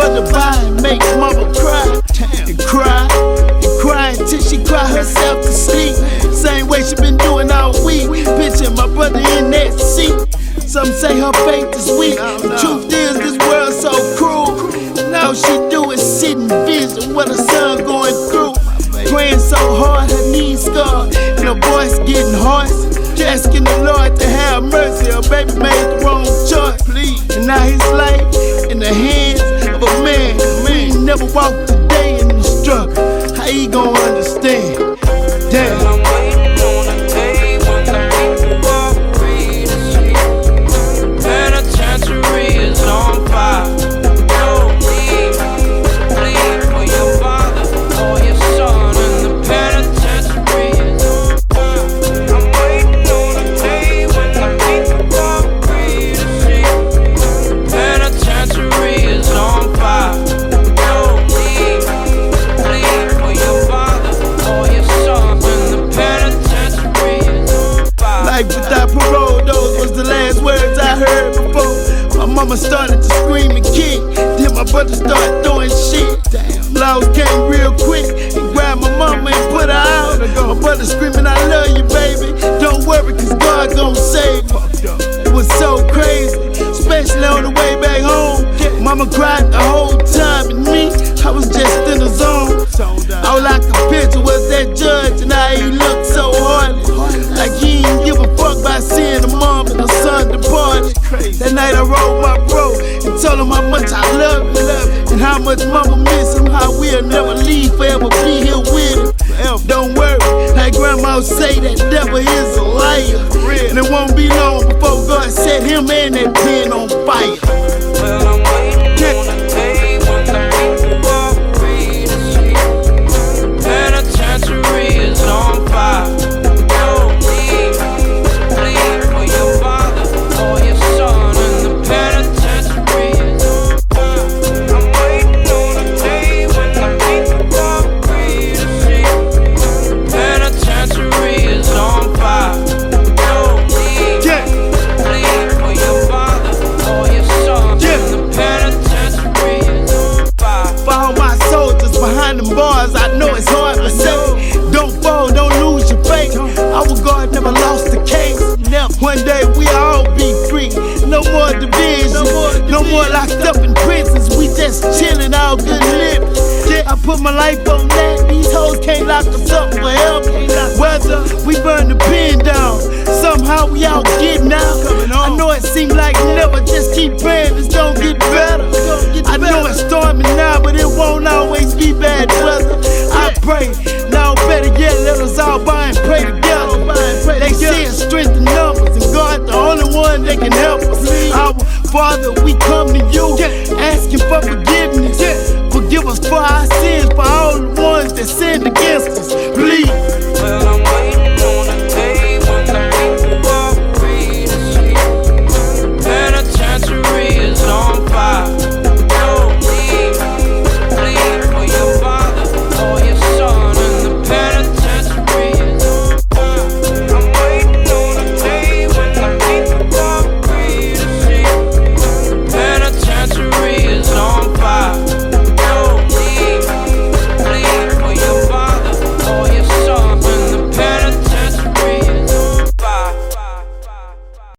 brother by and make mama cry. And cry, and cry until she cry herself to sleep. Same way she been doing all week. Picture my brother in that seat. Some say her faith is weak. The truth is this world so cruel. All she do is sit and vision what her son going through. Praying so hard, her knees scarred, and her voice getting hoarse. Asking the Lord to have mercy. Her baby made the wrong choice. And now his life in the hands of a man. He never walked a day in the struggle. How he gon' understand? Damn. I'm waiting on a day when the people are free to see. Penitentiary is on fire. No need, plead for your father or your son, and the penitentiary is on fire. I'm waiting on a day when the people are free to see. Penitentiary is on fire. No need, plead for your father or your son, and the penitentiary is on fire. Life without parole, those was the last words I heard before my mama started to scream and kick. Then my brother started throwing shit. Damn, laws came real quick and grabbed my mama and put her out. My brother screaming, I love you, baby. Don't worry, cause God gon' save me. It was so crazy, especially on the way back home. Mama cried the whole time, and me, I was just in the zone. All I could picture was that judge, and how he looked so heartless, like he didn't give a fuck about seeing a mom and her son departed. That night I rolled my bro and told him how much I love him, and how much mama miss him, how we'll never leave, forever be here with him. Don't worry, like grandma say, that devil is a liar, and it won't be long before God set him and that pen on fire. Well, I'm waiting on a day when the people are free to see. Penitentiary is on fire. No need, plead for your father or your son, and the penitentiary is on fire. I'm waiting on a day when the people are free to see. Penitentiary is on fire. No need, plead for your father or your son, and the penitentiary is on fire. For all my soldiers behind them bars, I know it's hard to say. Don't fall, don't lose your faith. Our God never lost the case. One day we all be free. No more division, no more locked up in prisons. We just chillin', all good living. I put my life on that. These hoes can't lock us up forever. Whether we burn the pen down, somehow we all getting out. I know it seems like never, just keep praying this don't get better. I know it's storming now, but it won't always be bad weather. I pray, now better yet, let us all buy and pray together. They say it's strength in numbers, and God the only one that can help us. Our Father, we come to you, asking for forgiveness.